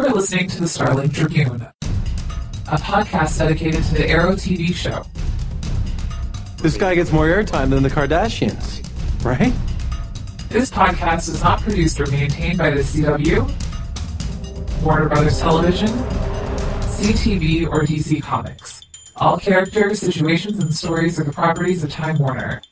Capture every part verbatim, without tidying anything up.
You are listening to the Starling Tribune, a podcast dedicated to the Arrow T V show. This guy gets more airtime than the Kardashians, right? This podcast is not produced or maintained by the C W, Warner Brothers Television, C T V, or D C Comics. All characters, situations, and stories are the properties of Time Warner.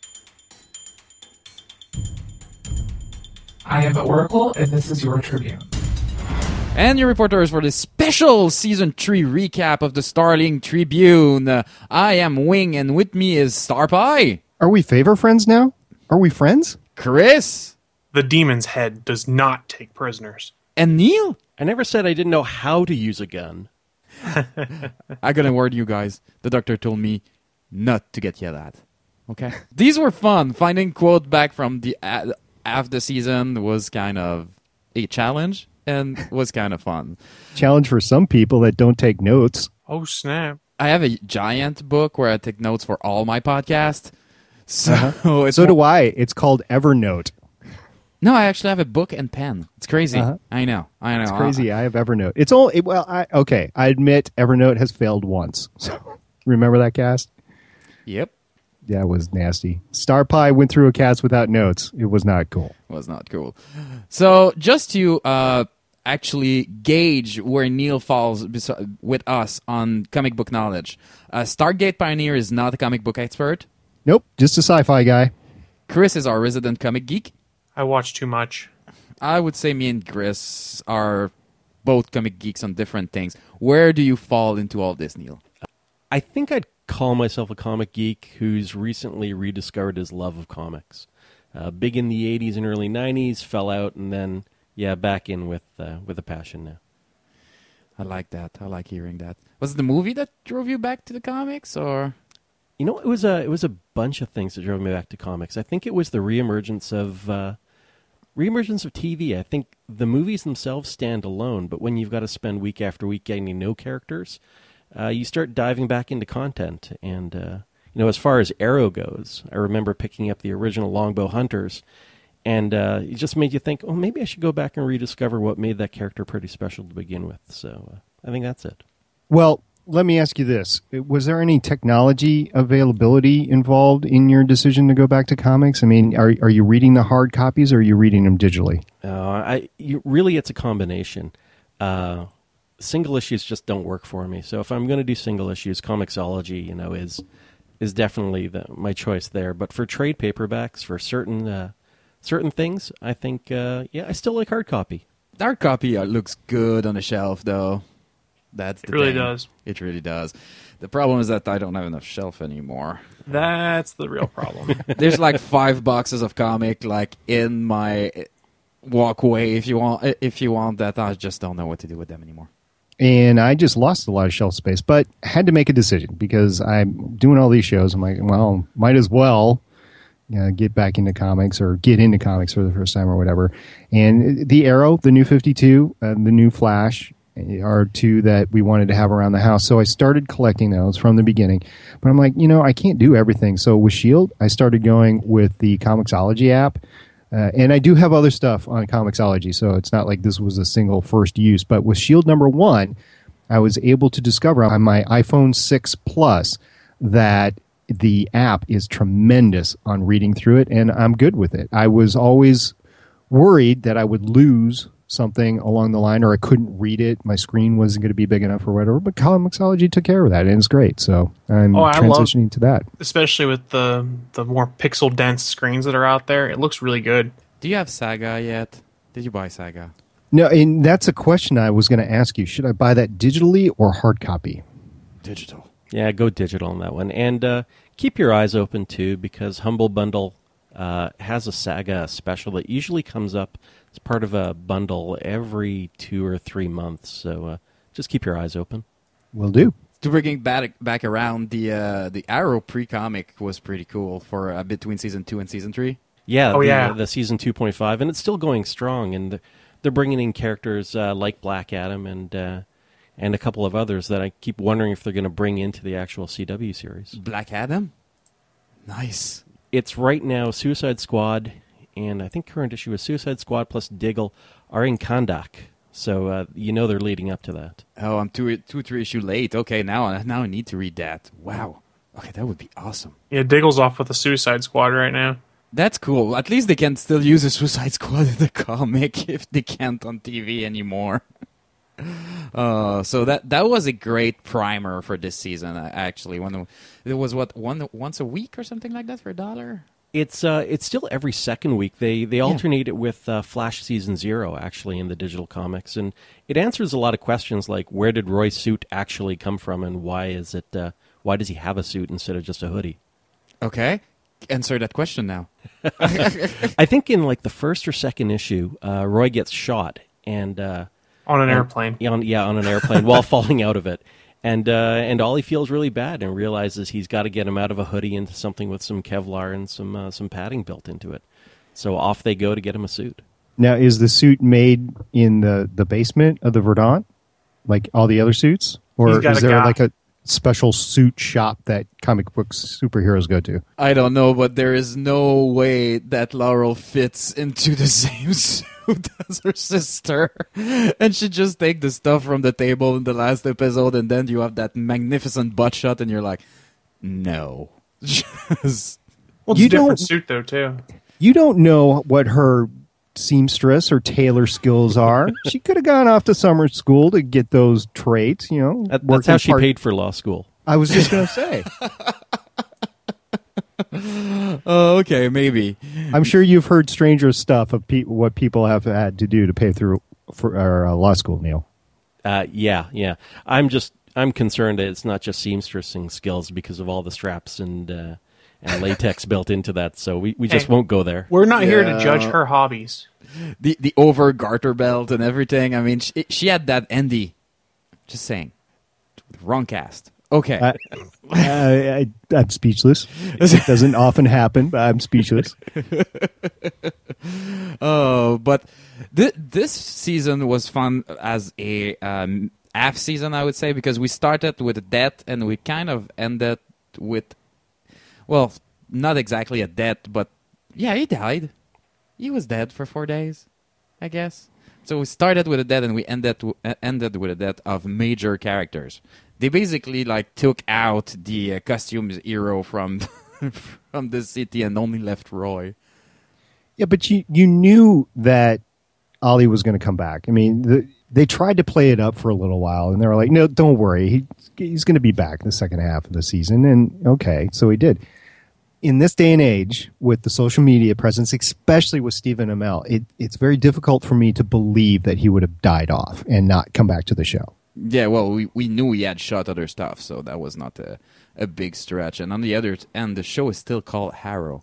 I am Oracle, and this is your Tribune. And your reporters for this special Season three recap of the Starling Tribune. Uh, I am Wing, and with me is Starpie. Are we favor friends now? Are we friends? Chris. The demon's head does not take prisoners. And Neil. I never said I didn't know how to use a gun. I gotta warn you guys. The doctor told me not to get yelled at. Okay? These were fun. Finding quote back from the uh, after the season was kind of a challenge. And was kind of fun. Challenge for some people that don't take notes. Oh, snap. I have a giant book where I take notes for all my podcasts. So, uh-huh. it's so more... do I. It's called Evernote. No, I actually have a book and pen. It's crazy. Uh-huh. I know. I know. It's crazy. I have Evernote. It's all it, well. I, okay, I admit Evernote has failed once. So, remember that cast? Yep. Yeah, it was nasty. Star Pie went through a cast without notes. It was not cool. It was not cool. So, just to uh, actually gauge where Neil falls bes- with us on comic book knowledge, uh, Stargate Pioneer is not a comic book expert. Nope, just a sci-fi guy. Chris is our resident comic geek. I watch too much. I would say me and Chris are both comic geeks on different things. Where do you fall into all this, Neil? I think I'd call myself a comic geek who's recently rediscovered his love of comics. Uh, big in the eighties and early nineties, fell out, and then, yeah, back in with uh, with a passion now. I like that. I like hearing that. Was it the movie that drove you back to the comics, or...? You know, it was a it was a bunch of things that drove me back to comics. I think it was the reemergence of uh, reemergence of T V. I think the movies themselves stand alone, but when you've got to spend week after week getting to know characters, uh, you start diving back into content. And uh, you know, as far as Arrow goes, I remember picking up the original Longbow Hunters, and uh, it just made you think, oh, maybe I should go back and rediscover what made that character pretty special to begin with. So uh, I think that's it. Well, let me ask you this. Was there any technology availability involved in your decision to go back to comics? I mean, are are you reading the hard copies or are you reading them digitally? Uh, I you, really, it's a combination. Uh, single issues just don't work for me. So if I'm going to do single issues, Comixology, you know, is is definitely the, my choice there. But for trade paperbacks, for certain uh, certain things, I think, uh, yeah, I still like hard copy. Hard copy uh, looks good on the shelf, though. That's the It really thing. does. It really does. The problem is that I don't have enough shelf anymore. That's the real problem. There's like five boxes of comic like in my walkway. If you want, if you want that, I just don't know what to do with them anymore. And I just lost a lot of shelf space, but had to make a decision because I'm doing all these shows. I'm like, well, might as well you know, get back into comics or get into comics for the first time or whatever. And the Arrow, the new fifty-two, uh, the new Flash are two that we wanted to have around the house. So I started collecting those from the beginning. But I'm like, you know, I can't do everything. So with S H I E L D, I started going with the Comixology app. Uh, and I do have other stuff on Comixology, so it's not like this was a single first use. But with S H I E L D number one, I was able to discover on my iPhone six Plus that the app is tremendous on reading through it, and I'm good with it. I was always worried that I would lose something along the line, or I couldn't read it. My screen wasn't going to be big enough or whatever, but Comixology took care of that, and it's great. So I'm oh, I transitioning love, to that. Especially with the the more pixel-dense screens that are out there. It looks really good. Do you have Saga yet? Did you buy Saga? No, and that's a question I was going to ask you. Should I buy that digitally or hard copy? Digital. Yeah, go digital on that one. And uh, keep your eyes open, too, because Humble Bundle uh, has a Saga special that usually comes up as part of a bundle every two or three months. So uh, just keep your eyes open. Will do. To bring back back around, the uh, the Arrow pre-comic was pretty cool for uh, between season two and season three. Yeah, oh, the, yeah. Uh, the season two point five, and it's still going strong. And the, they're bringing in characters uh, like Black Adam and uh, and a couple of others that I keep wondering if they're going to bring into the actual C W series. Black Adam? Nice. It's right now Suicide Squad, and I think current issue is Suicide Squad plus Diggle are in Kahndaq. So uh, you know they're leading up to that. Oh, I'm two, two, three issue late. Okay, now, I- now I need to read that. Wow. Okay, that would be awesome. Yeah, Diggle's off with the Suicide Squad right now. That's cool. At least they can still use a Suicide Squad in the comic if they can't on T V anymore. Uh, so that that was a great primer for this season. uh, Actually, when it was what one once a week or something like that for a dollar. It's uh, it's still every second week. They they alternate it with uh, Flash Season Zero, actually, in the digital comics, and it answers a lot of questions like where did Roy's suit actually come from, and why is it uh, why does he have a suit instead of just a hoodie? Okay, answer that question now. I think in like the first or second issue, uh, Roy gets shot and uh, On an and- airplane. yeah, on, yeah, on an airplane while falling out of it. And uh, and Ollie feels really bad and realizes he's got to get him out of a hoodie into something with some Kevlar and some uh, some padding built into it. So off they go to get him a suit. Now, is the suit made in the, the basement of the Verdant, like all the other suits? He's Or got is a there guy. like a special suit shop that comic books superheroes go to? I don't know, but there is no way that Laurel fits into the same suit as her sister. And she just take the stuff from the table in the last episode, and then you have that magnificent butt shot, and you're like, no. Just... Well, it's You a different don't- suit, though, too. You don't know what her seamstress or tailor skills are. She could have gone off to summer school to get those traits, you know. That, that's working how she part- paid for law school. I was just going to say. Oh, okay, maybe. I'm sure you've heard stranger stuff of pe- what people have had to do to pay through for our, uh, law school, Neil. Uh, yeah, yeah. I'm just I'm concerned that it's not just seamstressing skills because of all the straps and uh, and latex built into that. So we, we just Hey. won't go there. We're not here to Yeah. judge her hobbies. The the over garter belt and everything. I mean, she, she had that Andy. Just saying. Wrong cast. Okay. I, I, I, I'm speechless. It doesn't often happen, but I'm speechless. Oh, but th- this season was fun as a um, half season, I would say, because we started with a death and we kind of ended with, well, not exactly a death, but yeah, he died. He was dead for four days, I guess. So we started with a death and we ended w- uh, ended with a death of major characters. They basically like took out the uh, costumes hero from from the city and only left Roy. Yeah, but you, you knew that Ollie was going to come back. I mean, the, they tried to play it up for a little while, and they were like, no, don't worry. He, he's going to be back in the second half of the season. And okay, so he did. In this day and age, with the social media presence, especially with Stephen Amell, it, it's very difficult for me to believe that he would have died off and not come back to the show. Yeah, well, we, we knew he had shot other stuff, so that was not a, a big stretch. And on the other end, the show is still called Harrow.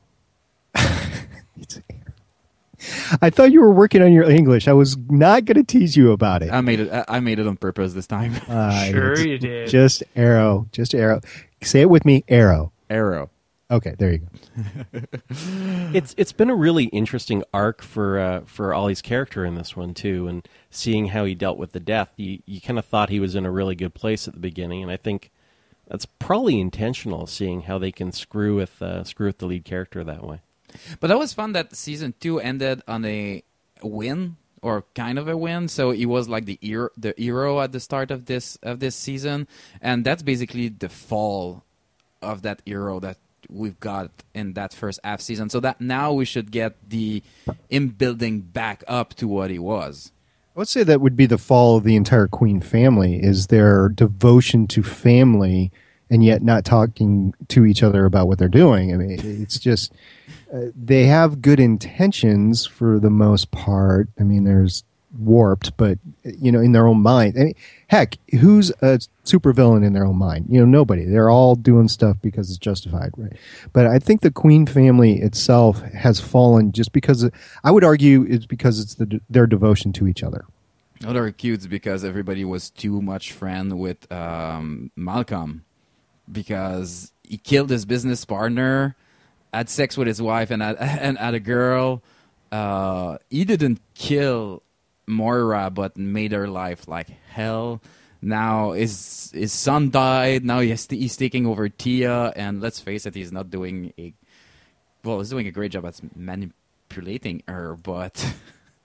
I thought you were working on your English. I was not going to tease you about it. I made it. I- I made it on purpose this time. Uh, Sure it's you did. Just Arrow. Just Arrow. Say it with me, Arrow. Arrow. Okay, there you go. It's it's been a really interesting arc for uh, for Ollie's character in this one too, and seeing how he dealt with the death. You you kind of thought he was in a really good place at the beginning, and I think that's probably intentional, seeing how they can screw with uh, screw with the lead character that way. But that was fun that season two ended on a win, or kind of a win. So he was like the hero, the hero at the start of this of this season, and that's basically the fall of that hero that we've got in that first half season. So that now we should get the him building back up to what he was. I would say that would be the fall of the entire Queen family, is their devotion to family and yet not talking to each other about what they're doing. I mean, it's just, uh, they have good intentions for the most part. I mean, there's warped, but, you know, in their own mind. I mean, heck, who's a supervillain in their own mind? You know, nobody. They're all doing stuff because it's justified, right? But I think the Queen family itself has fallen just because, I would argue it's because it's the, their devotion to each other. Other cutes because everybody was too much friend with um, Malcolm, because he killed his business partner, had sex with his wife, and had, and had a girl. Uh, he didn't kill Moira, but made her life like hell. Now his his son died. Now he's he's taking over Tia, and let's face it, he's not doing a well. He's doing a great job at manipulating her, but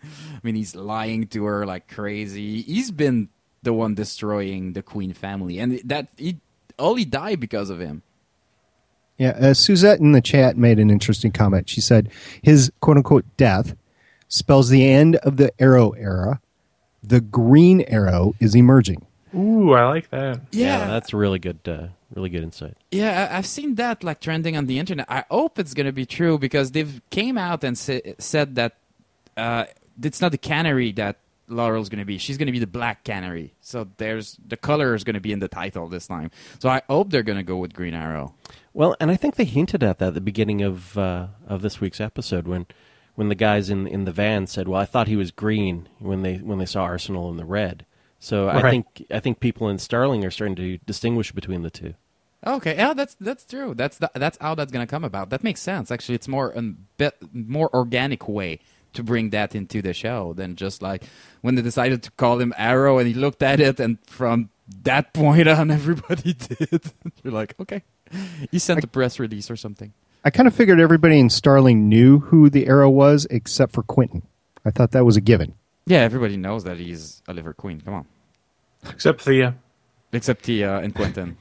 I mean, he's lying to her like crazy. He's been the one destroying the Queen family, and that he only died because of him. Yeah, uh, Suzette in the chat made an interesting comment. She said his quote-unquote death spells the end of the Arrow era. The Green Arrow is emerging. Ooh, I like that. Yeah, that's really good. Uh, really good insight. Yeah, I- I've seen that like trending on the internet. I hope it's gonna be true because they've came out and sa- said that uh, it's not the canary that Laurel's gonna be. She's gonna be the black canary. So there's the color is gonna be in the title this time. So I hope they're gonna go with Green Arrow. Well, and I think they hinted at that at the beginning of uh, of this week's episode when when the guys in in the van said, "Well, I thought he was green," when they when they saw Arsenal in the red. So I Right. think I think people in Starling are starting to distinguish between the two. Okay, yeah, that's that's true. That's the, that's how that's gonna come about. That makes sense. Actually, it's more a bit more organic way to bring that into the show than just like when they decided to call him Arrow and he looked at it and from that point on everybody did. You're like, okay, he sent a press release or something. I kind of figured everybody in Starling knew who the Arrow was except for Quentin. I thought that was a given. Yeah, everybody knows that he's Oliver Queen. Come on, Except Thea. except Tia and Quentin.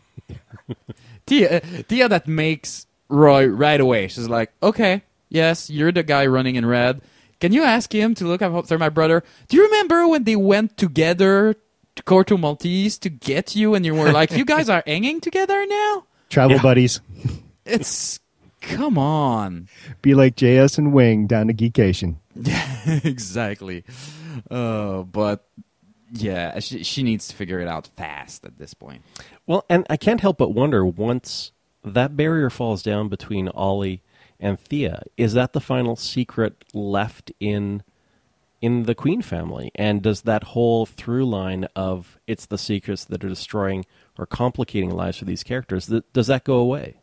Tia, Tia, that makes Roy right away. She's like, okay, yes, you're the guy running in red. Can you ask him to look after my brother? Do you remember when they went together to Corto Maltese to get you, and you were like, you guys are hanging together now? Travel Yeah. buddies. It's come on. Be like J S and Wing down to Geekation. Exactly. Uh, but yeah, she she needs to figure it out fast at this point. Well, and I can't help but wonder, once that barrier falls down between Ollie and Thea, is that the final secret left in in the Queen family? And does that whole through line of it's the secrets that are destroying or complicating lives for these characters, th- does that go away?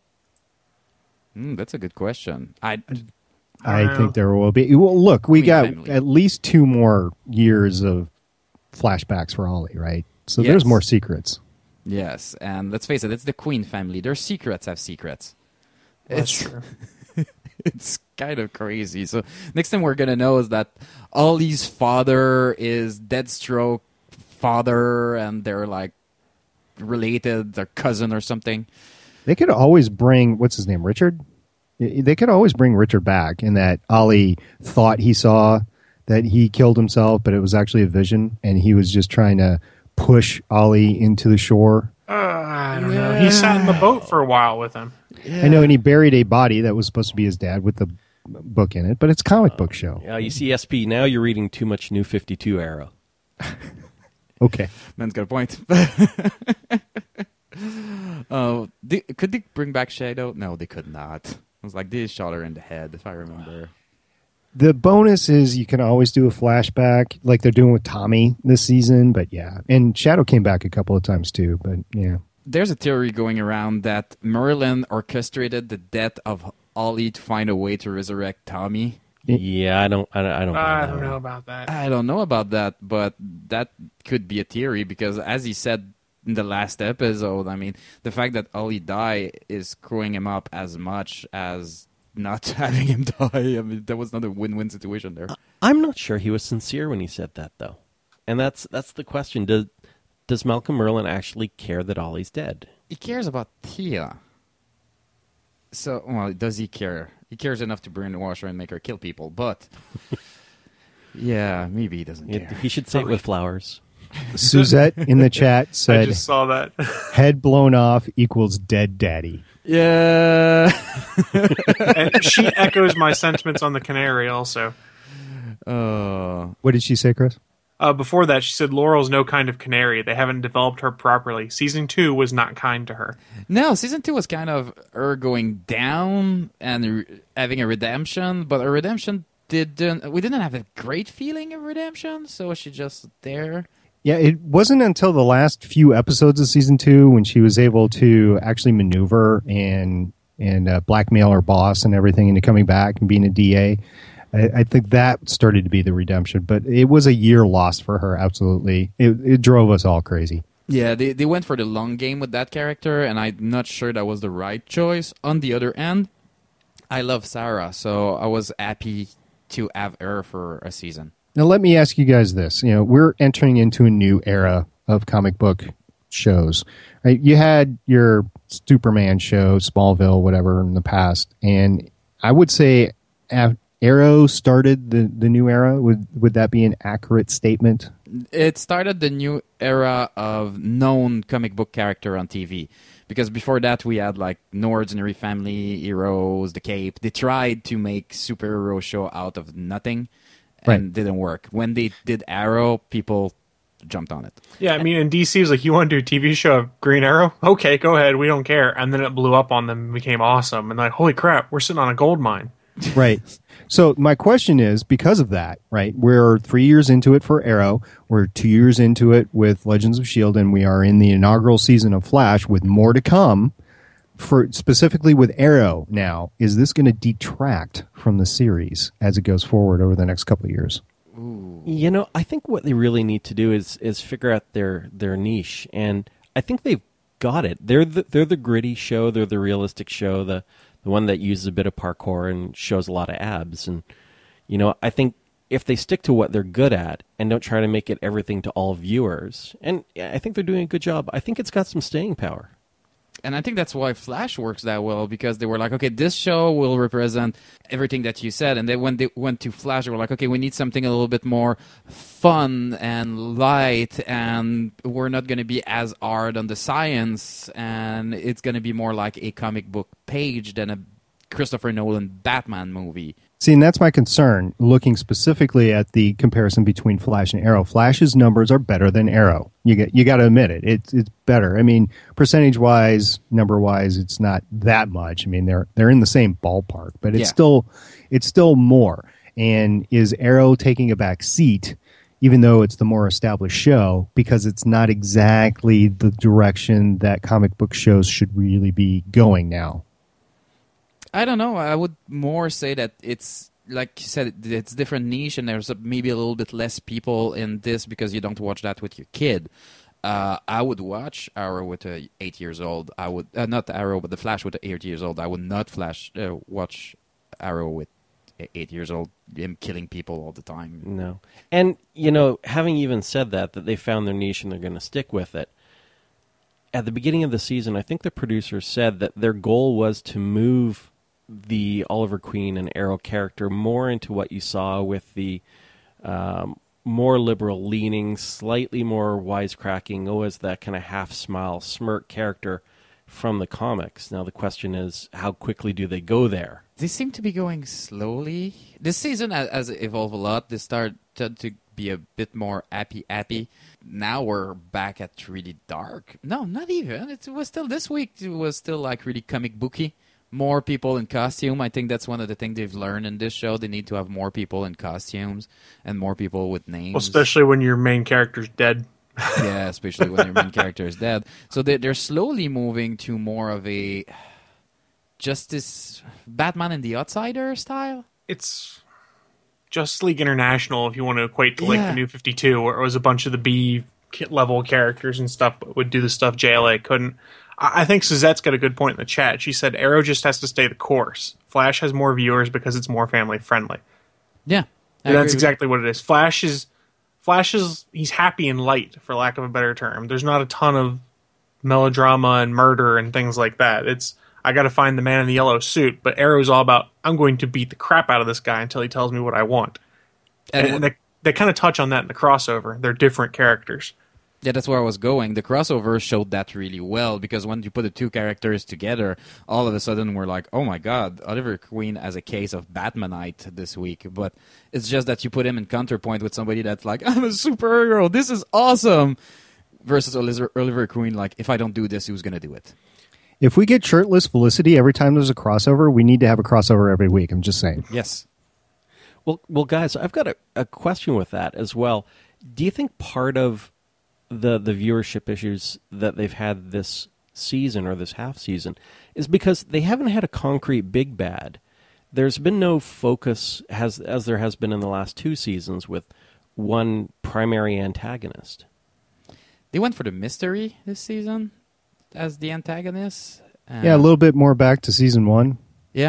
Mm, that's a good question. I I Wow. think there will be. Well, look, we Queen got family. at least two more years of flashbacks for Ollie, right? So Yes. there's more secrets. yes, and let's face it, it's the Queen family. Their secrets have secrets. That's It's- true. It's kind of crazy. So next thing we're gonna know is that Ollie's father is Deathstroke father, and they're like related, their cousin or something. They could always bring, what's his name, Richard? They could always bring Richard back in that Ollie thought he saw that he killed himself, but it was actually a vision, and he was just trying to push Ollie into the shore. Uh, I don't know. He sat in the boat for a while with him. I know, and he buried a body that was supposed to be his dad with the book in it, but it's a comic book show. Yeah, you see, S P, now you're reading too much New fifty-two Arrow. Okay. Man's got a point. Oh, they, could they bring back Shadow? No, they could not. It was like they shot her in the head, if I remember. The bonus is you can always do a flashback like they're doing with Tommy this season, but yeah. And Shadow came back a couple of times too, but yeah. There's a theory going around that Merlin orchestrated the death of Ollie to find a way to resurrect Tommy. Yeah, I don't, I don't, I don't, I buy don't that know one. about that. I don't know about that, but that could be a theory because, as he said in the last episode, I mean, the fact that Ollie died is screwing him up as much as not having him die. I mean, that was not a win-win situation there. I'm not sure he was sincere when he said that, though. And that's that's the question. Does does Malcolm Merlin actually care that Ollie's dead? He cares about Tia. So, well, does he care? He cares enough to brainwash her and make her kill people, but yeah, maybe he doesn't It- care. he should say it with flowers. Suzette in the chat I said just saw that. head blown off equals dead daddy. Yeah. And she echoes my sentiments on the canary also. uh, What did she say, Chris? Uh, before that, she said Laurel's no kind of canary. They haven't developed her properly. Season two was not kind to her. no, season two was kind of her going down and re- having a redemption, but her redemption didn't. We didn't have a great feeling of redemption, so was she just there? Yeah, it wasn't until the last few episodes of season two when she was able to actually maneuver and and uh, blackmail her boss and everything into coming back and being a D A. I, I think that started to be the redemption, but it was a year lost for her. Absolutely, it, it drove us all crazy. Yeah, they they went for the long game with that character, and I'm not sure that was the right choice. On the other end, I love Sarah, so I was happy to have her for a season. Now, let me ask you guys this. You know, we're entering into a new era of comic book shows. Right? You had your Superman show, Smallville, whatever, in the past, and I would say Arrow started the, the new era. Would would that be an accurate statement? It started the new era of known comic book character on T V. Because before that, we had like No Ordinary Family, Heroes, The Cape. They tried to make superhero show out of nothing, and Right. didn't work. When they did Arrow, people jumped on it. Yeah, I mean, and D C was like, you want to do a T V show of Green Arrow? Okay, go ahead. We don't care. And then it blew up on them and became awesome. And like, holy crap, we're sitting on a gold mine. Right. So my question is, because of that, right, we're three years into it for Arrow, we're two years into it with Legends of S H I E L D, and we are in the inaugural season of Flash with more to come. For specifically with Arrow now, is this going to detract from the series as it goes forward over the next couple of years? You know, I think what they really need to do is is figure out their their niche, and I think they've got it. They're the, they're the gritty show, they're the realistic show, the the one that uses a bit of parkour and shows a lot of abs. And you know, I think if they stick to what they're good at and don't try to make it everything to all viewers, and I think they're doing a good job. I think it's got some staying power. And I think that's why Flash works that well, because they were like, okay, this show will represent everything that you said. And then when they went to Flash, they were like, okay, we need something a little bit more fun and light, and we're not going to be as hard on the science, and it's going to be more like a comic book page than a Christopher Nolan Batman movie. See, and that's my concern, looking specifically at the comparison between Flash and Arrow. Flash's numbers are better than Arrow. You get, you got to admit it. It's it's better. I mean, percentage-wise, number-wise, it's not that much. I mean, they're they're in the same ballpark, but it's Yeah. still it's still more. And is Arrow taking a back seat, even though it's the more established show, because it's not exactly the direction that comic book shows should really be going now? I don't know. I would more say that it's, like you said, it's different niche, and there's a, maybe a little bit less people in this because you don't watch that with your kid. Uh, I would watch Arrow with a eight years old. I would uh, not Arrow, but the Flash with the eight years old. I would not Flash uh, watch Arrow with a- eight years old. Him killing people all the time. No. And, you know, having even said that, that they found their niche and they're going to stick with it, at the beginning of the season, I think the producers said that their goal was to move the Oliver Queen and Arrow character more into what you saw with the um, more liberal leaning, slightly more wisecracking, always that kind of half-smile, smirk character from the comics. Now the question is, how quickly do they go there? They seem to be going slowly. This season has, has evolved a lot. They started to be a bit more happy, happy. Now we're back at really dark. No, not even. It was still this week. It was still like really comic booky. More people in costume. I think that's one of the things they've learned in this show. They need to have more people in costumes and more people with names. Well, especially when your main character's dead. Yeah, especially when your main character is dead. So they, they're slowly moving to more of a Justice, Batman and the Outsider style. It's Justice League International, if you want to equate to like Yeah. the New fifty-two, where it was a bunch of the B level characters and stuff, but would do the stuff J L A couldn't. I I think Suzette's got a good point in the chat. She said Arrow just has to stay the course. Flash has more viewers because it's more family friendly. Yeah. I And that's agree with- exactly what it is. Flash is Flash is he's happy and light, for lack of a better term. There's not a ton of melodrama and murder and things like that. It's I got to find the man in the yellow suit, but Arrow's all about I'm going to beat the crap out of this guy until he tells me what I want. And, and they they kind of touch on that in the crossover. They're different characters. Yeah, that's where I was going. The crossover showed that really well, because when you put the two characters together, all of a sudden we're like, oh my god, Oliver Queen has a case of Batmanite this week. But it's just that you put him in counterpoint with somebody that's like, I'm a superhero, this is awesome, versus Oliver, Oliver Queen, like, if I don't do this, who's going to do it? If we get shirtless Felicity every time there's a crossover, we need to have a crossover every week. I'm just saying. Yes. Well, well, guys, I've got a, a question with that as well. Do you think part of the the viewership issues that they've had this season or this half season is because they haven't had a concrete big bad? There's been no focus, has as there has been in the last two seasons, with one primary antagonist. They went for the mystery this season as the antagonist. Uh, Yeah, a little bit more back to season one. Yeah.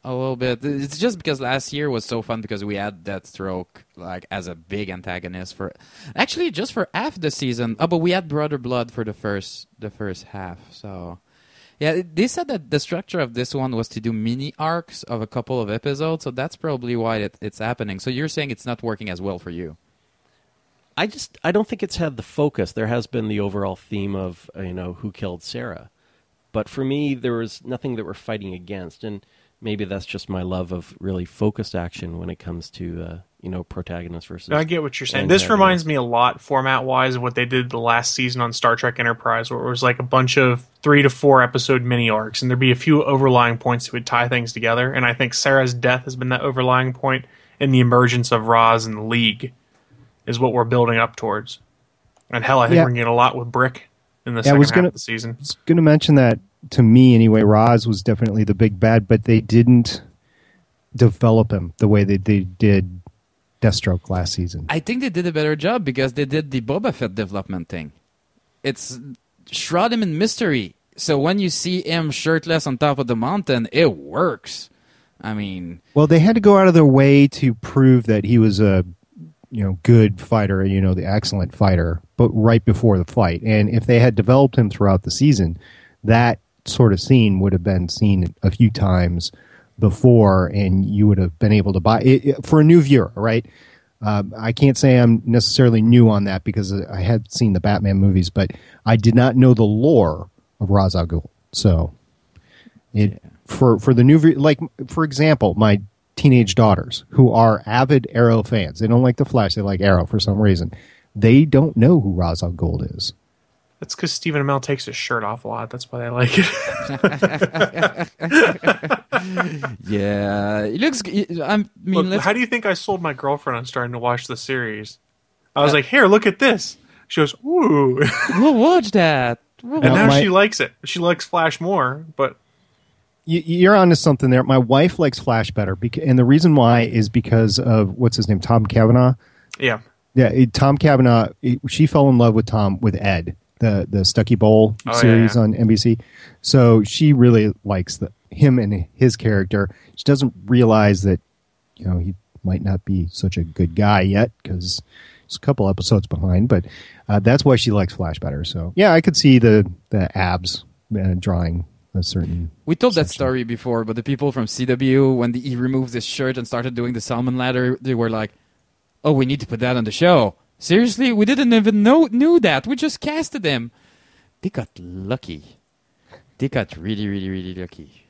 a little bit. It's just because last year was so fun because we had Deathstroke like as a big antagonist for actually just for half the season. Oh, but we had Brother Blood for the first the first half. So yeah, they said that the structure of this one was to do mini arcs of a couple of episodes. So that's probably why it, it's happening. So you're saying it's not working as well for you? I just I don't think it's had the focus. There has been the overall theme of uh, you know who killed Sarah, but for me there was nothing that we're fighting against, and maybe that's just my love of really focused action when it comes to uh, you know protagonist versus. I get what you're saying. This antagonist. reminds me a lot, format wise, of what they did the last season on Star Trek Enterprise, where it was like a bunch of three to four episode mini arcs, and there'd be a few overlying points that would tie things together. And I think Sarah's death has been that overlying point, and the emergence of Roz and the League is what we're building up towards. And hell, I think Yeah. we're going to get a lot with Brick in the Yeah, I second was half gonna- of the season. I was going to mention that to me anyway. Roz was definitely the big bad, but they didn't develop him the way they, they did Deathstroke last season. I think they did a better job because they did the Boba Fett development thing. It's shroud him in mystery. So when you see him shirtless on top of the mountain, it works. I mean, Well, they had to go out of their way to prove that he was a you know good fighter, you know the excellent fighter, but right before the fight. And if they had developed him throughout the season, that sort of scene would have been seen a few times before, and you would have been able to buy it, it for a new viewer, right? Um, I can't say I'm necessarily new on that because I had seen the Batman movies, but I did not know the lore of Ra's al Ghul. So, it Yeah. for for the new view, like for example, my teenage daughters who are avid Arrow fans, they don't like the Flash, they like Arrow for some reason. They don't know who Ra's al Ghul is. That's because Stephen Amell takes his shirt off a lot. That's why I like it. yeah, it looks. I mean, Look, let's, how do you think I sold my girlfriend on starting to watch the series? I was like, here, look at this. She goes, ooh. we'll watch that. We'll And Now, now my- she likes it. She likes Flash more, but You, you're onto something there. My wife likes Flash better, bec- and the reason why is because of what's his name, Tom Cavanaugh. yeah. Yeah, it, Tom Cavanaugh. It, she fell in love with Tom with Ed, the the Stucky Bowl Oh, yeah, series yeah. on N B C. So she really likes the, him and his character. She doesn't realize that you know he might not be such a good guy yet because he's a couple episodes behind. But uh, that's why she likes Flash better. So yeah, I could see the the abs uh, drawing a certain. We told that section. story before, but the people from C W, when the, he removed his shirt and started doing the salmon ladder, they were like, "Oh, we need to put that on the show." Seriously, we didn't even know knew that. We just casted him. They got lucky. They got really, really, really lucky.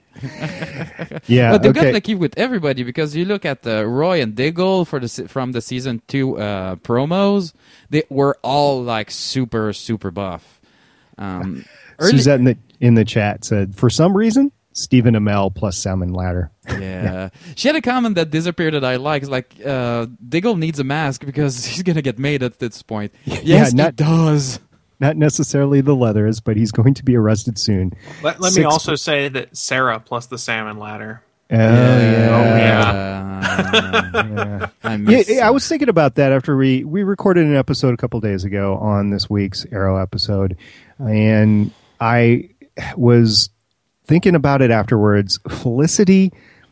Yeah, but they okay. got lucky with everybody because you look at uh, Roy and Diggle for the se- from the season two uh, promos. They were all like super, super buff. Um, early- Suzette in the in the chat said, for some reason, Stephen Amell plus Salmon Ladder. Yeah. She had a comment that disappeared that I like. It's like, uh, Diggle needs a mask because he's going to get made at this point. Yes, not- he does. Not necessarily the leathers, but he's going to be arrested soon. Let, let me Six- also say that Sarah plus the salmon ladder. Oh, yeah. Oh, yeah. Yeah. I Yeah, miss yeah, I was thinking about that after we, we recorded an episode a couple days ago on this week's Arrow episode, and I was thinking about it afterwards. Felicity,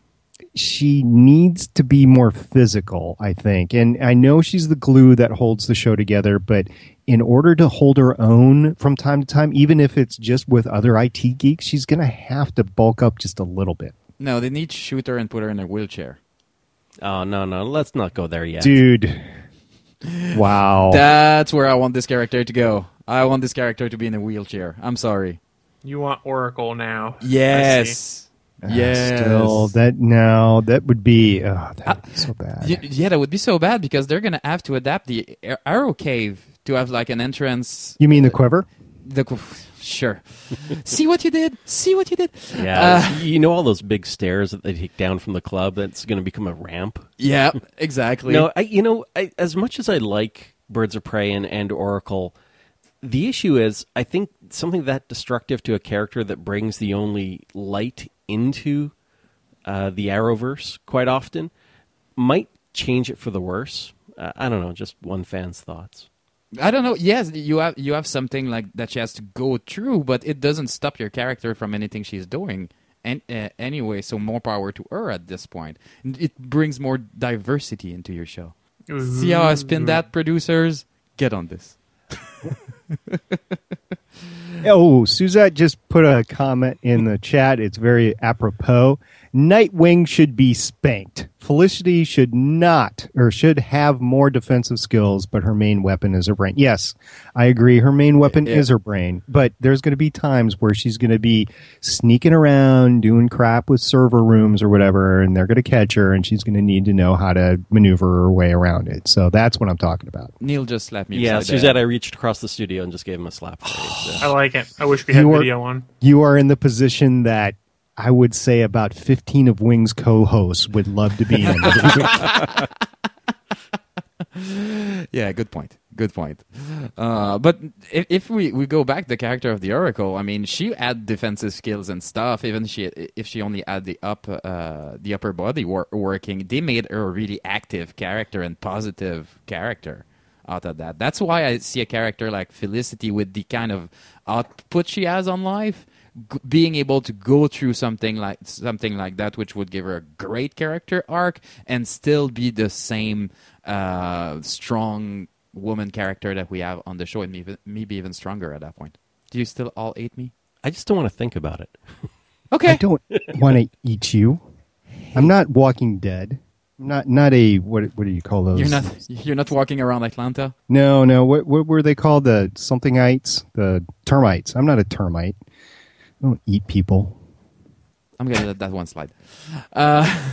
she needs to be more physical, I think. And I know she's the glue that holds the show together, but in order to hold her own from time to time, even if it's just with other I T geeks, she's going to have to bulk up just a little bit. No, they need to shoot her and put her in a wheelchair. Oh no, no, let's not go there yet. Dude. Wow. That's where I want this character to go. I want this character to be in a wheelchair. I'm sorry. You want Oracle now. I see. Yes. Uh, Yes. Still, that no, that would be oh, that would be so bad. Y- yeah, that would be so bad because they're gonna have to adapt the Ar- Arrow Cave to have like an entrance. You mean the quiver? The qu- sure. See what you did. See what you did. Yeah, Uh, you know all those big stairs that they take down from the club. That's going to become a ramp. yeah. Exactly. No, I, you know, I, as much as I like Birds of Prey and, and Oracle, the issue is I think something that destructive to a character that brings the only light into uh, the Arrowverse quite often might change it for the worse. Uh, I don't know, just one fan's thoughts. I don't know. Yes, you have you have something like that she has to go through, but it doesn't stop your character from anything she's doing. and uh, anyway, so more power to her at this point. It brings more diversity into your show. Mm-hmm. See how I spin that, producers? Get on this. Oh, Suzette just put a comment in the chat. It's very apropos. Nightwing should be spanked. Felicity should not, or should have more defensive skills, but her main weapon is her brain. Yes, I agree. Her main weapon Yeah. is her brain, but there's going to be times where she's going to be sneaking around, doing crap with server rooms or whatever, and they're going to catch her, and she's going to need to know how to maneuver her way around it. So that's what I'm talking about. Neil just slapped me. Yeah, upside the Suzette, head. I reached across the studio and just gave him a slap. For you, so. I like it. I wish we had You are- video on. You are in the position that I would say about fifteen of Wing's co-hosts would love to be in. Yeah, good point. Good point. Uh, but if, if we, we go back to the character of the Oracle, I mean, she had defensive skills and stuff. Even she, if she only had the up, uh, the upper body wor- working, they made her a really active character and positive character out of that. That's why I see a character like Felicity with the kind of output she has on life, g- being able to go through something like something like that, which would give her a great character arc and still be the same uh, strong woman character that we have on the show, and maybe, maybe even stronger at that point. Do you still all hate me? I just don't want to think about it. Okay. I don't want to eat you. I'm not Walking Dead. I'm not not a what what do you call those? You're not you're not walking around Atlanta? No, no. What what were they called? The somethingites, the termites. I'm not a termite. I don't eat people. I'm gonna let that one slide. Uh,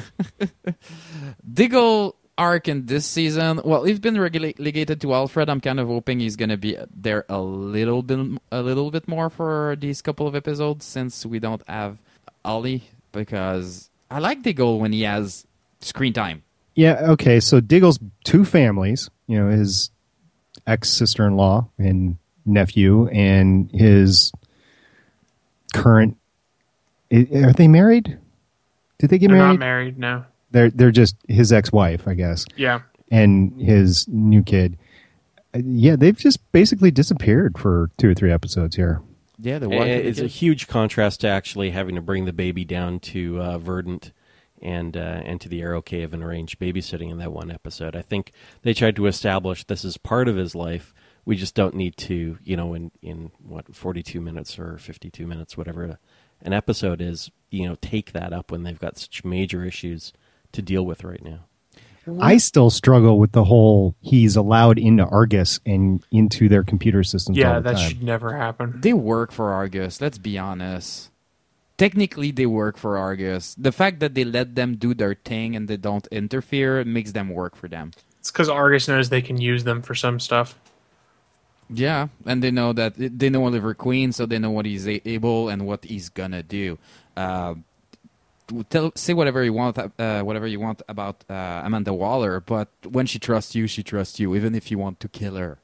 Diggle arc in this season. Well, he's been regula- relegated to Alfred. I'm kind of hoping he's gonna be there a little bit, a little bit more for these couple of episodes, since we don't have Ollie. Because I like Diggle when he has screen time. Yeah. Okay. So Diggle's two families. You know, his ex sister-in-law and nephew, and his current. i- Are they married? Did they get They're married? not married, no. They're they're just his ex-wife, I guess, Yeah. and his new kid. Uh, Yeah, they've just basically disappeared for two or three episodes here. Yeah, the And wife. it's a huge contrast to actually having to bring the baby down to uh, Verdant and uh, and to the Arrow Cave and arrange babysitting in that one episode. I think they tried to establish this is part of his life. We just don't need to, you know, in, in what, forty-two minutes or fifty-two minutes, whatever an episode is, you know, take that up when they've got such major issues to deal with right now. I still struggle with the whole he's allowed into Argus and into their computer systems Yeah, all the that time. should never happen. They work for Argus, let's be honest. Technically, they work for Argus. The fact that they let them do their thing and they don't interfere makes them work for them. It's because Argus knows they can use them for some stuff. Yeah, and they know that they know Oliver Queen, so they know what he's a- able and what he's gonna do. Uh, tell, say whatever you want, uh, whatever you want about uh, Amanda Waller, but when she trusts you, she trusts you, even if you want to kill her.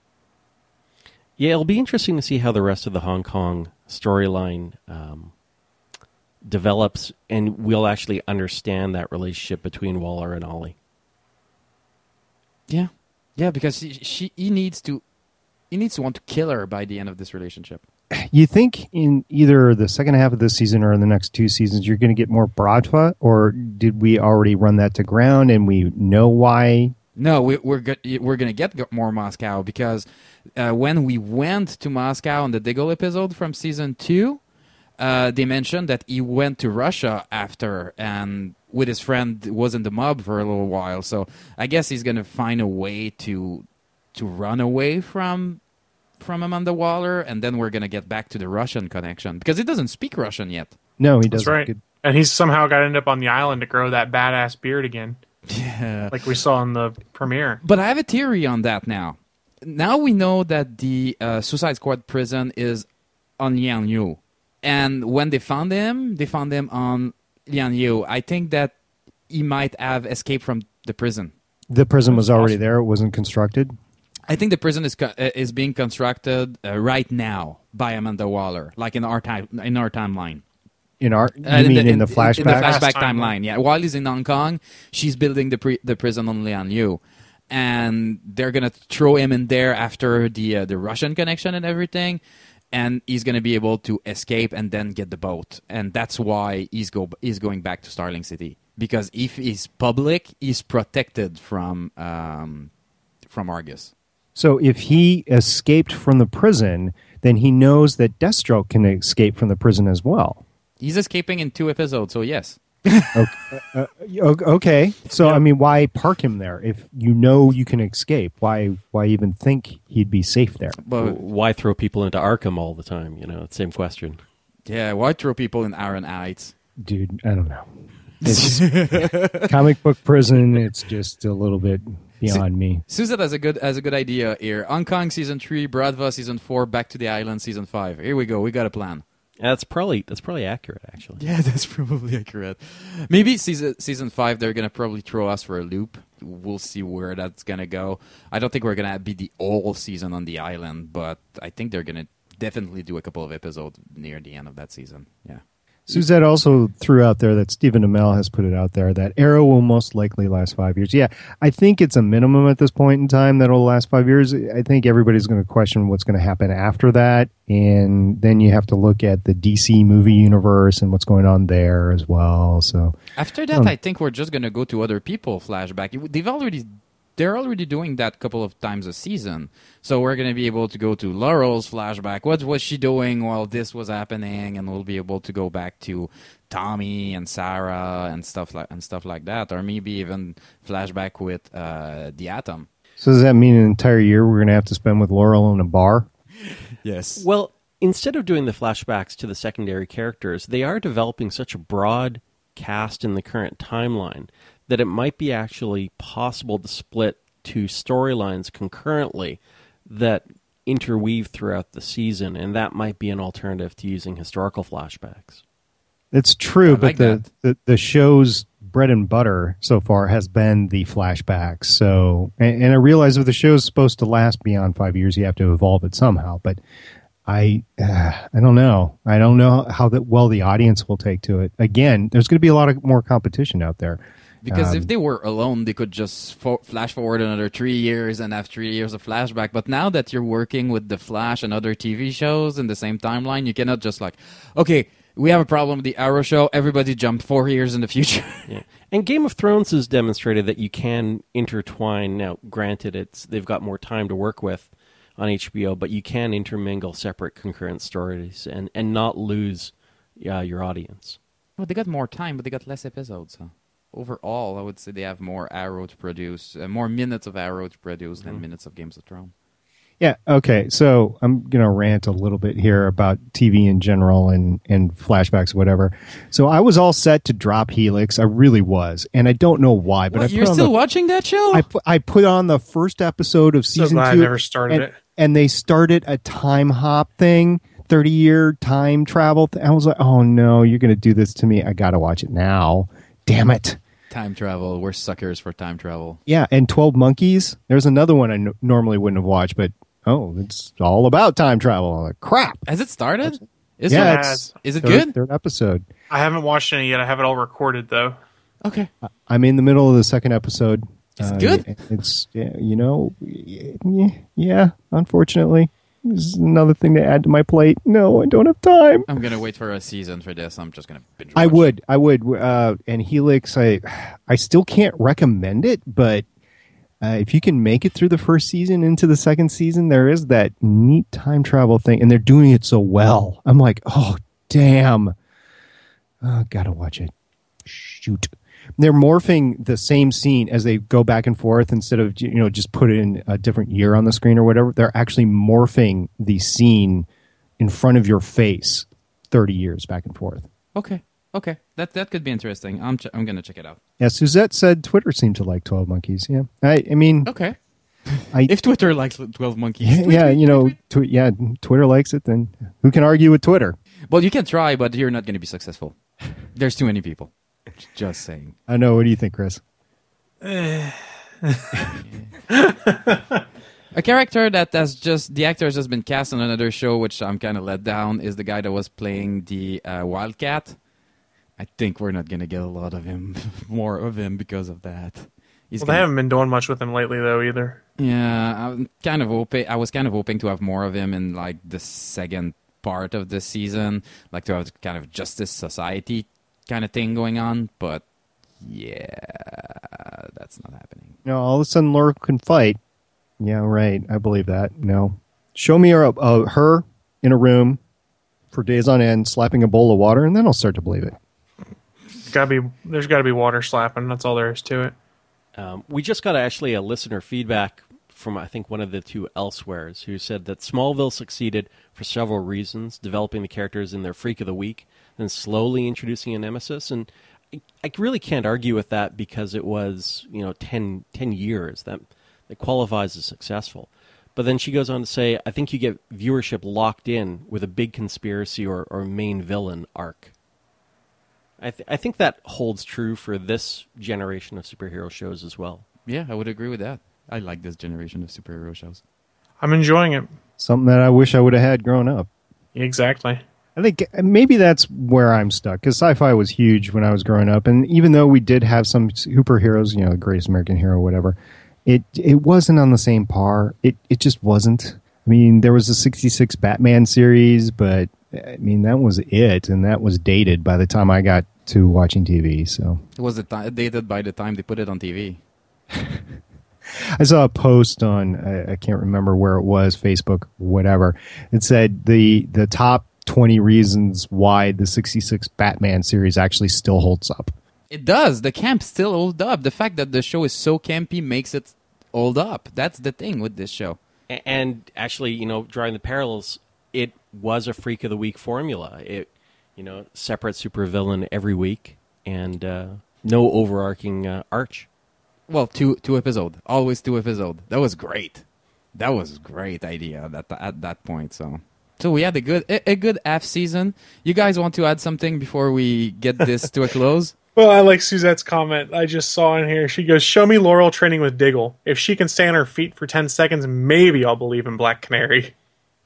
Yeah, it'll be interesting to see how the rest of the Hong Kong storyline um, develops, and we'll actually understand that relationship between Waller and Ollie. Yeah, yeah, because she, she he needs to he needs to want to kill her by the end of this relationship. You think in either the second half of this season or in the next two seasons you're going to get more Bratva, or did we already run that to ground and we know why? No, we, we're go- we're gonna get go- more Moscow because uh, when we went to Moscow on the Diggle episode from season two, uh, they mentioned that he went to Russia after and with his friend was in the mob for a little while. So I guess he's gonna find a way to to run away from from Amanda Waller, and then we're gonna get back to the Russian connection because he doesn't speak Russian yet. No, he That's doesn't. right. Good. And he's somehow got to end up on the island to grow that badass beard again, Yeah. like we saw in the premiere. But I have a theory on that now. Now we know that the uh, Suicide Squad prison is on Lianyu. And when they found him, they found him on Lianyu. I think that he might have escaped from the prison. The prison was That's already awesome. there. It wasn't constructed. I think the prison is co- uh, is being constructed uh, right now by Amanda Waller, like in our time in our timeline. In our, you Uh, mean in, the flashback? In the flashback Fast timeline, timeline. yeah. While he's in Hong Kong, she's building the pre- the prison on Lianyu, and they're gonna throw him in there after the uh, the Russian connection and everything. and he's going to be able to escape and then get the boat. And that's why he's go he's going back to Starling City, because if he's public, he's protected from um, from Argus. So if he escaped from the prison, then he knows that Deathstroke can escape from the prison as well. He's escaping in two episodes, so yes. Okay. Uh, okay. So I mean, why park him there if you know you can escape? Why why even think he'd be safe there? But Why throw people into Arkham all the time? You know, same question. yeah, why throw people in Iron Heights? Dude, I don't know. It's comic book prison. It's just a little bit beyond me. Suzette has a good has a good idea here. Hong Kong season three, Bradva season four, Back to the Island season five. Here we go. We got a plan. That's probably that's probably accurate, actually. Yeah, that's probably accurate. Maybe season season five, they're gonna probably throw us for a loop. We'll see where that's gonna go. I don't think we're gonna be the whole season on the island, but I think they're gonna definitely do a couple of episodes near the end of that season. Yeah. Suzette also threw out there that Stephen Amell has put it out there that Arrow will most likely last five years. Yeah, I think it's a minimum at this point in time that it'll last five years. I think everybody's going to question what's going to happen after that, and then you have to look at the D C movie universe and what's going on there as well. So After that, Um, I think we're just gonna go to other people flashback. They've already, they're already doing that a couple of times a season. So we're gonna be able to go to Laurel's flashback. What was she doing while this was happening? And we'll be able to go back to Tommy and Sarah and stuff like and stuff like that, or maybe even flashback with uh, the Atom. So does that mean an entire year we're going to have to spend with Laurel in a bar? Yes. Well, instead of doing the flashbacks to the secondary characters, they are developing such a broad cast in the current timeline that it might be actually possible to split two storylines concurrently that interweave throughout the season, and that might be an alternative to using historical flashbacks. It's true, I but like the, that. the, the show's bread and butter so far has been the flashbacks. So, and, and I realize if the show's supposed to last beyond five years, you have to evolve it somehow. But I, uh, I don't know. I don't know how that well the audience will take to it. Again, there's going to be a lot of more competition out there. Because Um, if they were alone, they could just fo- flash forward another three years and have three years of flashback. But now that you're working with The Flash and other T V shows in the same timeline, you cannot just like, okay, we have a problem with the Arrow show. Everybody jump four years in the future. Yeah. And Game of Thrones has demonstrated that you can intertwine. Now, granted, it's they've got more time to work with on H B O, but you can intermingle separate concurrent stories and, and not lose uh, your audience. Well, they got more time, but they got less episodes. So overall, I would say they have more Arrow to produce, uh, more minutes of Arrow to produce than minutes of Games of Thrones. Yeah, okay. So I'm going to rant a little bit here about T V in general and, and flashbacks or whatever. So I was all set to drop Helix. I really was. And I don't know why, but What, I put you're on still the, watching that show? I put, I put on the first episode of So season glad I two. never started and, it. and they started a time hop thing, thirty-year time travel. Th- I was like, oh no, you're going to do this to me. I got to watch it now. Damn it. Time travel. We're suckers for time travel. Yeah, and twelve Monkeys. There's another one I n- normally wouldn't have watched, but oh, it's all about time travel. I'm like, crap. Has it started? Is Yeah, it, it's is it third, good? Third episode. I haven't watched any yet. I have it all recorded though. Okay. I'm in the middle of the second episode. Is it good? It's, yeah, you know, yeah, yeah, unfortunately. This is another thing to add to my plate. No, I don't have time. I'm gonna wait for a season for this. I'm just gonna binge I watch. would, I would. Uh, and Helix, I, I still can't recommend it, but uh, if you can make it through the first season into the second season, there is that neat time travel thing, and they're doing it so well. I'm like, oh, damn. Oh, gotta watch it. Shoot. They're morphing the same scene as they go back and forth instead of, you know, just put it in a different year on the screen or whatever. They're actually morphing the scene in front of your face thirty years back and forth. Okay. Okay. That that could be interesting. I'm ch- I'm gonna check it out. Yeah, Suzette said Twitter seemed to like twelve Monkeys. Yeah. I, I mean, Okay. I, If Twitter likes twelve Monkeys. yeah, yeah, you know, tw- yeah, Twitter likes it, then who can argue with Twitter? Well, you can try, but you're not gonna be successful. There's too many people. Just saying. I know. What do you think, Chris? A character that has just the actor has just been cast on another show, which I'm kind of let down, is the guy that was playing the uh, Wildcat. I think we're not gonna get a lot of him, more of him because of that. He's Well, gonna- they haven't been doing much with him lately though either. Yeah, I'm kind of hoping. I was kind of hoping to have more of him in like the second part of the season, like to have kind of Justice Society kind of thing going on. But yeah, that's not happening. You know, all of a sudden Laura can fight. Yeah, right. I believe that. No. Show me her, uh, her in a room for days on end, slapping a bowl of water, and then I'll start to believe it. Gotta be, there's got to be water slapping. That's all there is to it. Um, we just got actually a listener feedback from, I think, one of the two elsewheres who said that Smallville succeeded for several reasons, developing the characters in their Freak of the Week, then slowly introducing a nemesis. And I, I really can't argue with that because it was, you know, ten, ten years. That, that qualifies as successful. But then she goes on to say, I think you get viewership locked in with a big conspiracy or, or main villain arc. I, th- I think that holds true for this generation of superhero shows as well. Yeah, I would agree with that. I like this generation of superhero shows. I'm enjoying it. Something that I wish I would have had growing up. Exactly. I think maybe that's where I'm stuck, because sci-fi was huge when I was growing up, and even though we did have some superheroes, you know, the Greatest American Hero, whatever, it it wasn't on the same par. It it just wasn't. I mean, there was a sixty-six Batman series, but I mean that was it, and that was dated by the time I got to watching T V. So It was the ti- dated by the time they put it on T V. I saw a post on I, I can't remember where it was, Facebook, whatever. It said the the top twenty reasons why the sixty-six Batman series actually still holds up. It does. The camp still hold up. The fact that the show is so campy makes it hold up. That's the thing with this show. A- And actually, you know, drawing the parallels, it was a Freak of the Week formula. It, you know, separate supervillain every week and uh, no overarching uh, arch. Well, two two episode, always two episode. That was great. That was a great idea at that at that point. So, so we had a good a, a good half season. You guys want to add something before we get this to a close? Well, I like Suzette's comment. I just saw in here. She goes, show me Laurel training with Diggle. If she can stay on her feet for ten seconds, maybe I'll believe in Black Canary.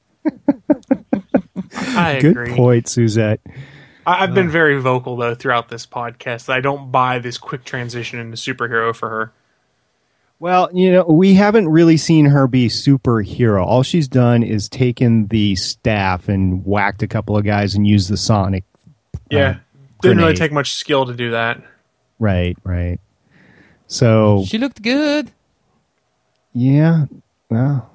I Good agree. point, Suzette. I- I've been very vocal, though, throughout this podcast that I don't buy this quick transition into superhero for her. Well, you know, we haven't really seen her be superhero. All she's done is taken the staff and whacked a couple of guys and used the sonic. Yeah. uh, Didn't really grenade. take much skill to do that. Right, right. So, She looked good. yeah, well,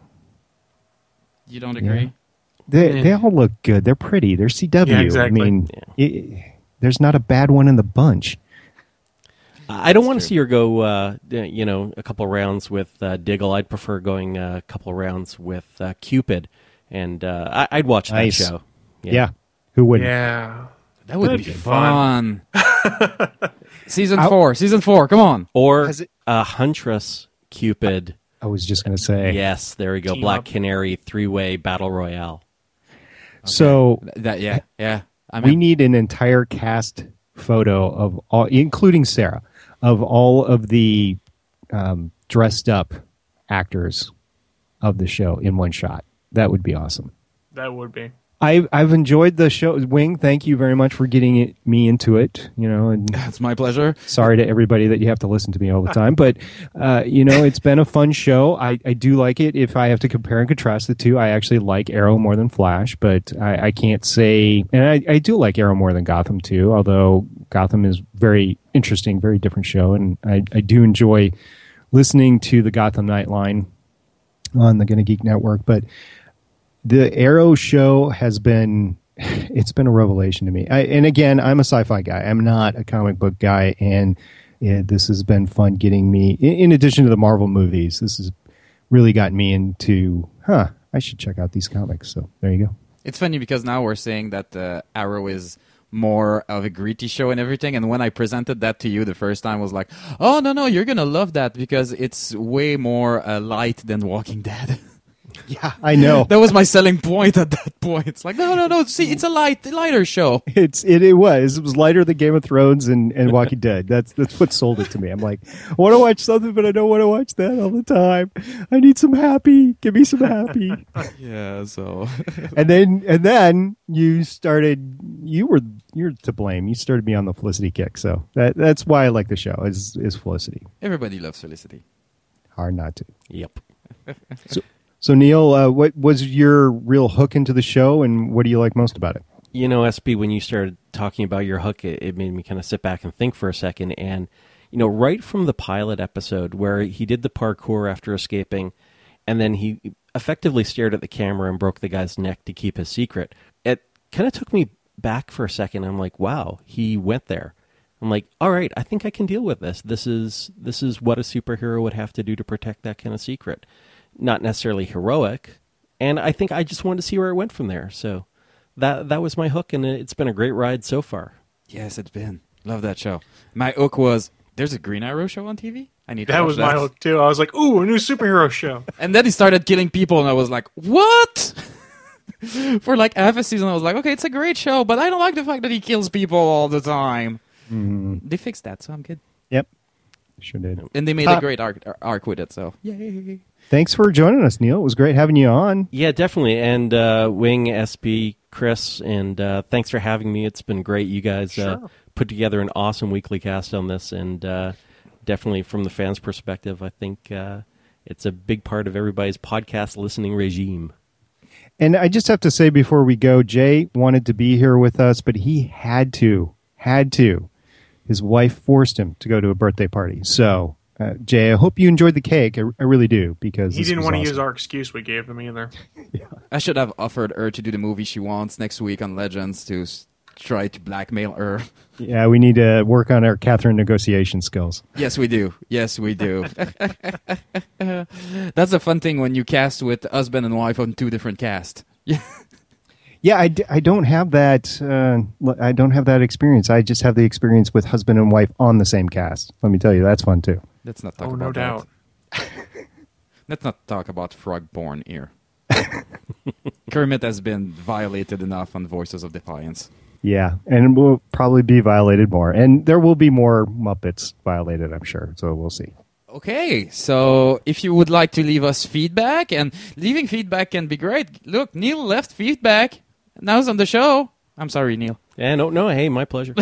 You don't agree? they Yeah. they all look good. They're pretty. They're C W. Yeah, exactly. I mean, it, there's not a bad one in the bunch. I don't want true. to see her go, uh, you know, a couple rounds with uh, Diggle. I'd prefer going uh, a couple rounds with uh, Cupid, and uh, I- I'd watch that Nice. show. Yeah, who wouldn't? Yeah. That would That'd be be fun. Season I'll- four. Season four. Come on. Or Has it- uh, Huntress Cupid. I was just going to say. Yes, there we go. Team Black up. Canary three-way battle royale. So That yeah yeah. I we mean, need an entire cast photo of all, including Sarah, of all of the um, dressed up actors of the show in one shot. That would be awesome. That would be. I, I've enjoyed the show. Wing, thank you very much for getting it, me into it. You know, and it's my pleasure. sorry to everybody that you have to listen to me all the time, but uh, you know, it's been a fun show. I, I do like it. If I have to compare and contrast the two, I actually like Arrow more than Flash, but I, I can't say, and I, I do like Arrow more than Gotham too. Although Gotham is very interesting, very different show, and I, I do enjoy listening to the Gotham Nightline on the Gonna Geek Network, but the Arrow show has been, it's been a revelation to me. I, and again, I'm a sci-fi guy. I'm not a comic book guy. And yeah, this has been fun getting me, in, in addition to the Marvel movies, this has really gotten me into, huh, I should check out these comics. So there you go. It's funny because now we're saying that uh, Arrow is more of a gritty show and everything. And when I presented that to you the first time, I was like, oh, no, no, you're going to love that because it's way more uh, light than Walking Dead. Yeah, I know. That was my selling point at that point. It's like, no, no, no. See, it's a light, lighter show. It's it, it was it was lighter than Game of Thrones and, and Walking Dead. That's that's what sold it to me. I'm like, I want to watch something, but I don't want to watch that all the time. I need some happy. Give me some happy. Yeah. So and then and then you started. You were you're to blame. You started me on the Felicity kick. So that that's why I like the show. Is is Felicity everybody loves Felicity. hard not to. Yep. So So, Neil, uh, what was your real hook into the show, and what do you like most about it? You know, S B, when you started talking about your hook, it, it made me kind of sit back and think for a second. And, you know, right from the pilot episode where he did the parkour after escaping, and then he effectively stared at the camera and broke the guy's neck to keep his secret, it kind of took me back for a second. I'm like, wow, he went there. I'm like, all right, I think I can deal with this. This is this is what a superhero would have to do to protect that kind of secret. Not necessarily heroic. And I think I just wanted to see where it went from there. So that that was my hook, and it's been a great ride so far. Yes, it's been. Love that show. My hook was, there's a Green Arrow show on T V? I need to That watch was that. my hook, too. I was like, ooh, a new superhero show. And then he started killing people, and I was like, what? For like half a season, I was like, okay, it's a great show, but I don't like the fact that he kills people all the time. Mm. They fixed that, so I'm good. Yep, sure did. And they made Uh, a great arc, arc with it, so yay. Thanks for joining us, Neil. It was great having you on. Yeah, definitely. And uh, Wing, S P, Chris, and uh, thanks for having me. It's been great. You guys uh, Sure. put together an awesome weekly cast on this, and uh, definitely from the fans' perspective, I think uh, it's a big part of everybody's podcast listening regime. And I just have to say before we go, Jay wanted to be here with us, but he had to, had to. His wife forced him to go to a birthday party. So, uh, Jay, I hope you enjoyed the cake. I, I really do, because He this didn't was want to awesome. use our excuse we gave him either. I should have offered her to do the movie she wants next week on Legends to s- try to blackmail her. Yeah, we need to work on our Catherine negotiation skills. Yes, we do. Yes, we do. That's a fun thing when you cast with husband and wife on two different casts. Yeah. Yeah, I, d- I don't have that. Uh, l- I don't have that experience. I just have the experience with husband and wife on the same cast. Let me tell you, that's fun too. Let's not talk Oh, about no that. doubt. Let's not talk about frog porn here. Kermit has been violated enough on Voices of Defiance. Yeah, and will probably be violated more, and there will be more Muppets violated, I'm sure. So we'll see. Okay, so if you would like to leave us feedback, and leaving feedback can be great. Look, Neil left feedback. Now he's on the show. I'm sorry, Neil. Yeah, no, no, hey, my pleasure.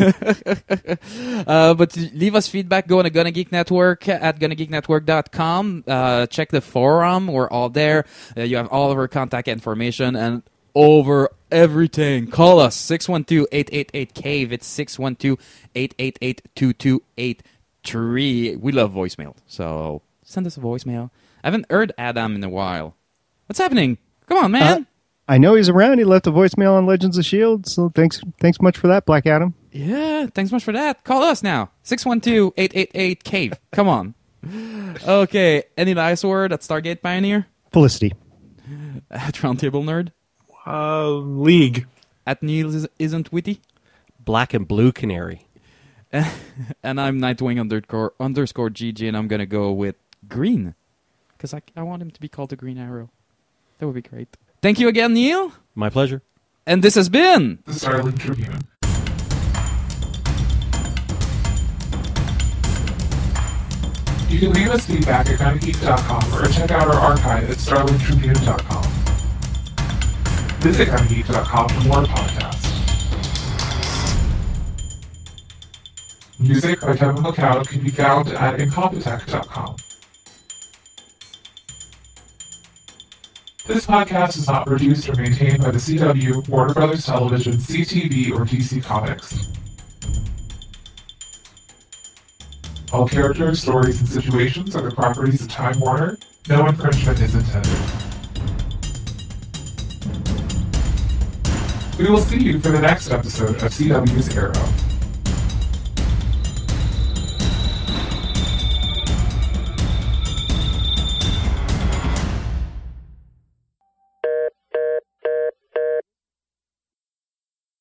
Uh, but leave us feedback. Go on to Gonna Geek Network at gonna geek network dot com. Uh, check the forum. We're all there. Uh, you have all of our contact information and over everything. Call us six one two, eight eight eight, C A V E. It's six one two, eight eight eight, two two eight three. We love voicemail, so send us a voicemail. I haven't heard Adam in a while. What's happening? Come on, man. Uh, I know he's around. He left a voicemail on Legends of S H I E L D, so thanks thanks much for that, Black Adam. Yeah, thanks much for that. Call us now. six one two, eight eight eight, C A V E. Come on. Okay, any last word at Stargate Pioneer? Felicity. At Roundtable Nerd? Uh, League. At Neil is- Isn't Witty? Black and Blue Canary. And I'm Nightwing underscore, underscore G G, and I'm going to go with Green. Because I, I want him to be called the Green Arrow. That would be great. Thank you again, Neil. My pleasure. And this has been... The Starling Tribune. You can leave us feedback at gonna geek dot com or check out our archive at starling tribune dot com. Visit gonna geek dot com for more podcasts. Music by Kevin MacLeod can be found at incompetech dot com. This podcast is not produced or maintained by the C W, Warner Brothers Television, C T V, or D C Comics. All characters, stories, and situations are the properties of Time Warner. No infringement is intended. We will see you for the next episode of C W's Arrow.